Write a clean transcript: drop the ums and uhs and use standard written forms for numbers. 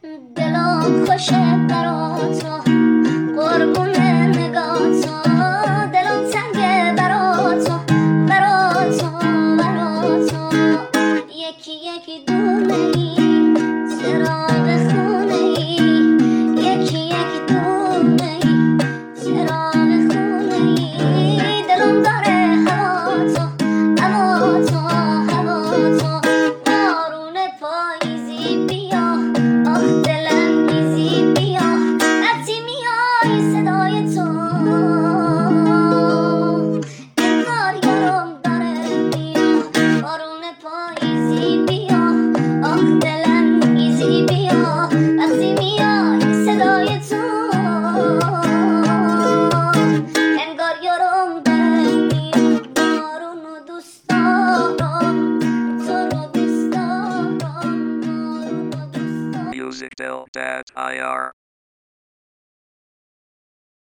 دلم خوشه برا تو، قربون نگاه تو. دلم تنگه برا تو، برا تو، برا تو. یکی یکی دونه ای، چراغ خونه ای. یکی یکی دونه ای، چراغ خونه ای. دلم داره هوا تو، هوا تو، هوا تو. بارون پاییزی بیا، آخ دلم ریزی بیا. وقتی میای صدای تو، انگار یارم داره میاد. بارون پاییزی بیا، آخ دلم ریزی بیا. وقتی میای صدای تو، انگار یارم داره میاد. بارونو دوست دارم، تو رو دوست دارم. بارونو دوست دارم. Music del dat IR.